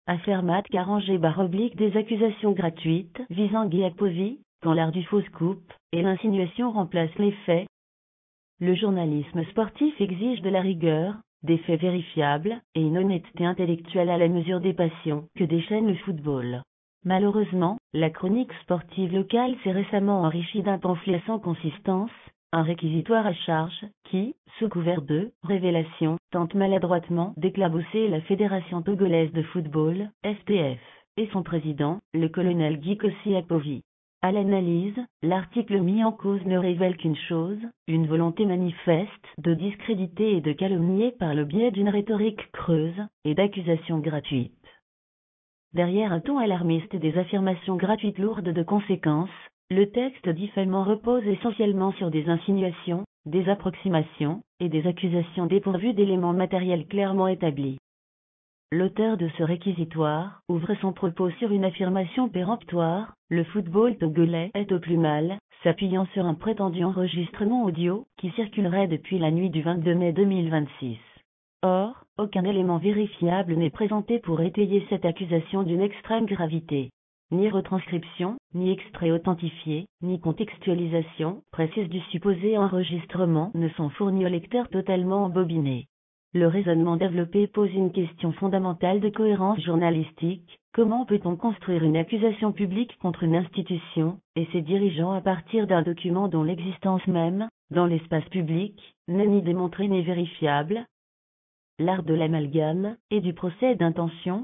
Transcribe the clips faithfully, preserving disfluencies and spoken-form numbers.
Affaire Matt Carangé barre oblique des accusations gratuites visant Guy Akpovi, quand l'art du faux scoop et l'insinuation remplacent les faits. Le journalisme sportif exige de la rigueur, des faits vérifiables, et une honnêteté intellectuelle à la mesure des passions que déchaîne le football. Malheureusement, la chronique sportive locale s'est récemment enrichie d'un pamphlet sans consistance, un réquisitoire à charge, qui, sous couvert de « révélation », tente maladroitement d'éclabousser la Fédération togolaise de football, F T F, et son président, le colonel Guy Akpovi. À l'analyse, l'article mis en cause ne révèle qu'une chose, une volonté manifeste de discréditer et de calomnier par le biais d'une rhétorique creuse et d'accusations gratuites. Derrière un ton alarmiste et des affirmations gratuites lourdes de conséquences, le texte diffamant repose essentiellement sur des insinuations, des approximations, et des accusations dépourvues d'éléments matériels clairement établis. L'auteur de ce réquisitoire ouvre son propos sur une affirmation péremptoire: le football togolais est au plus mal, s'appuyant sur un prétendu enregistrement audio qui circulerait depuis la nuit du vingt-deux mai deux mille vingt-six. Or, aucun élément vérifiable n'est présenté pour étayer cette accusation d'une extrême gravité. Ni retranscription, ni extrait authentifié, ni contextualisation précise du supposé enregistrement ne sont fournis au lecteur totalement embobiné. Le raisonnement développé pose une question fondamentale de cohérence journalistique: comment peut-on construire une accusation publique contre une institution et ses dirigeants à partir d'un document dont l'existence même, dans l'espace public, n'est ni démontrée ni vérifiable? L'art de l'amalgame et du procès d'intention.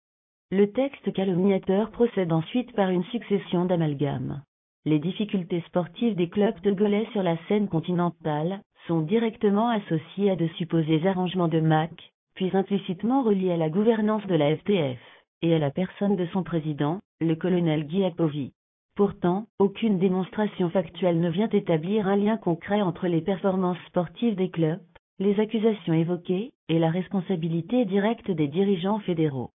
Le texte calomniateur procède ensuite par une succession d'amalgames. Les difficultés sportives des clubs togolais sur la scène continentale sont directement associées à de supposés arrangements de M A C, puis implicitement reliés à la gouvernance de la F T F, et à la personne de son président, le colonel Guy Akpovi. Pourtant, aucune démonstration factuelle ne vient établir un lien concret entre les performances sportives des clubs, les accusations évoquées, et la responsabilité directe des dirigeants fédéraux.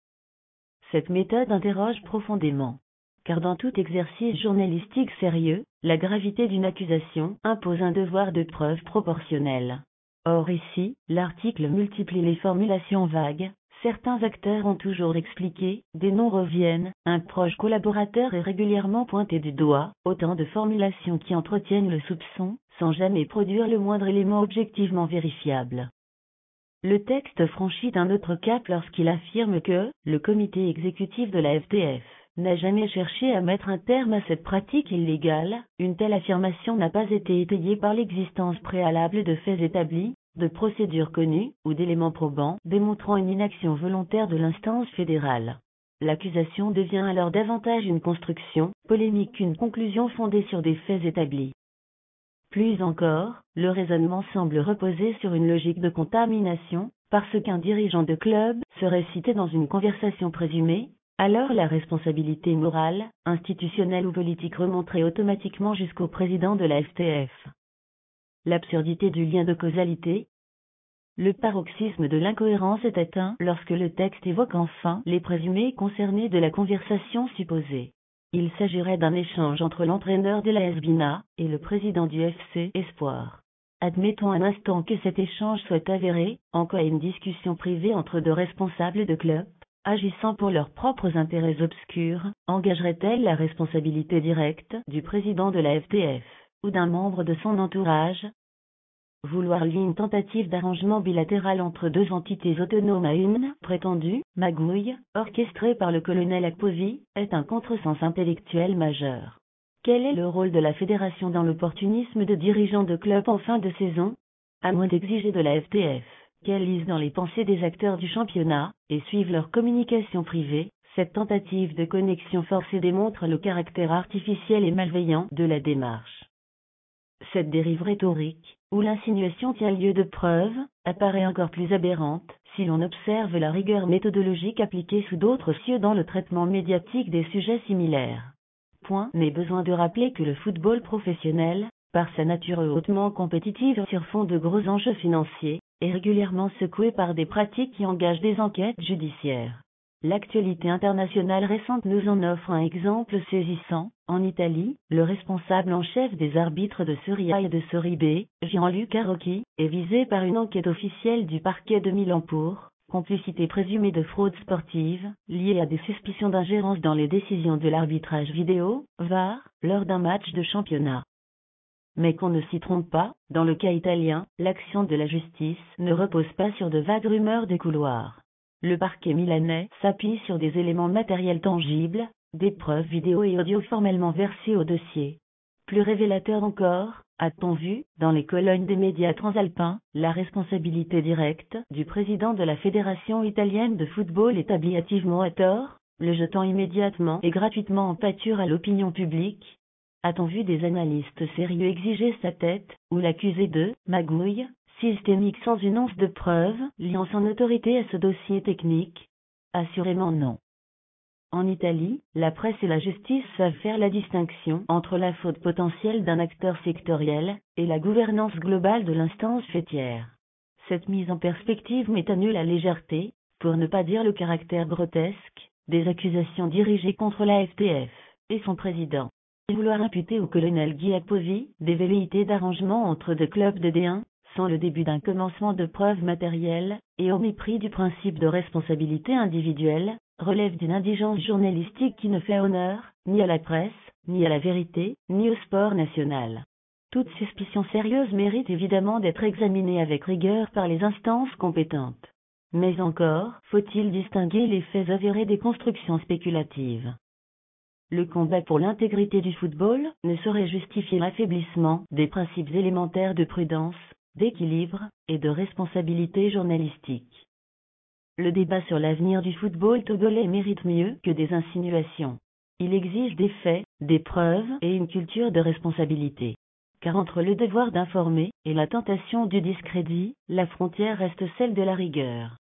Cette méthode interroge profondément. Car dans tout exercice journalistique sérieux, la gravité d'une accusation impose un devoir de preuve proportionnel. Or ici, l'article multiplie les formulations vagues, certains acteurs ont toujours expliqué, des noms reviennent, un proche collaborateur est régulièrement pointé du doigt, autant de formulations qui entretiennent le soupçon, sans jamais produire le moindre élément objectivement vérifiable. Le texte franchit un autre cap lorsqu'il affirme que le comité exécutif de la F T F n'a jamais cherché à mettre un terme à cette pratique illégale. Une telle affirmation n'a pas été étayée par l'existence préalable de faits établis, de procédures connues ou d'éléments probants démontrant une inaction volontaire de l'instance fédérale. L'accusation devient alors davantage une construction polémique qu'une conclusion fondée sur des faits établis. Plus encore, le raisonnement semble reposer sur une logique de contamination, parce qu'un dirigeant de club serait cité dans une conversation présumée, alors la responsabilité morale, institutionnelle ou politique remonterait automatiquement jusqu'au président de la F T F. L'absurdité du lien de causalité. Le paroxysme de l'incohérence est atteint lorsque le texte évoque enfin les présumés concernés de la conversation supposée. Il s'agirait d'un échange entre l'entraîneur de l'A S Bina et le président du F C Espoir. Admettons un instant que cet échange soit avéré, en quoi une discussion privée entre deux responsables de club, agissant pour leurs propres intérêts obscurs, engagerait-elle la responsabilité directe du président de la F T F, ou d'un membre de son entourage? Vouloir lier une tentative d'arrangement bilatéral entre deux entités autonomes à une prétendue magouille, orchestrée par le colonel Akpovi, est un contresens intellectuel majeur. Quel est le rôle de la fédération dans l'opportunisme de dirigeants de clubs en fin de saison? À moins d'exiger de la F T F qu'elle lise dans les pensées des acteurs du championnat, et suive leur communication privée, cette tentative de connexion forcée démontre le caractère artificiel et malveillant de la démarche. Cette dérive rhétorique, où l'insinuation tient lieu de preuve, apparaît encore plus aberrante, si l'on observe la rigueur méthodologique appliquée sous d'autres cieux dans le traitement médiatique des sujets similaires. Point n'est besoin de rappeler que le football professionnel, par sa nature hautement compétitive sur fond de gros enjeux financiers, est régulièrement secoué par des pratiques qui engagent des enquêtes judiciaires. L'actualité internationale récente nous en offre un exemple saisissant. En Italie, le responsable en chef des arbitres de Serie A et de Serie B, Gianluca Rocchi, est visé par une enquête officielle du parquet de Milan pour complicité présumée de fraude sportive, liée à des suspicions d'ingérence dans les décisions de l'arbitrage vidéo, V A R, lors d'un match de championnat. Mais qu'on ne s'y trompe pas, dans le cas italien, l'action de la justice ne repose pas sur de vagues rumeurs de couloir. Le parquet milanais s'appuie sur des éléments matériels tangibles, des preuves vidéo et audio formellement versées au dossier. Plus révélateur encore, a-t-on vu, dans les colonnes des médias transalpins, la responsabilité directe du président de la Fédération italienne de football établie hâtivement à tort, le jetant immédiatement et gratuitement en pâture à l'opinion publique. A-t-on vu des analystes sérieux exiger sa tête, ou l'accuser de « magouille » systémique sans une once de preuve liant son autorité à ce dossier technique? Assurément non. En Italie, la presse et la justice savent faire la distinction entre la faute potentielle d'un acteur sectoriel et la gouvernance globale de l'instance faîtière. Cette mise en perspective met à nu la légèreté, pour ne pas dire le caractère grotesque, des accusations dirigées contre la F T F et son président. Vouloir imputer au colonel Giacovi des velléités d'arrangement entre deux clubs de D un, sans le début d'un commencement de preuves matérielles, et au mépris du principe de responsabilité individuelle, relève d'une indigence journalistique qui ne fait honneur, ni à la presse, ni à la vérité, ni au sport national. Toute suspicion sérieuse mérite évidemment d'être examinée avec rigueur par les instances compétentes. Mais encore, faut-il distinguer les faits avérés des constructions spéculatives. Le combat pour l'intégrité du football ne saurait justifier l'affaiblissement des principes élémentaires de prudence, d'équilibre et de responsabilité journalistique. Le débat sur l'avenir du football togolais mérite mieux que des insinuations. Il exige des faits, des preuves et une culture de responsabilité. Car entre le devoir d'informer et la tentation du discrédit, la frontière reste celle de la rigueur.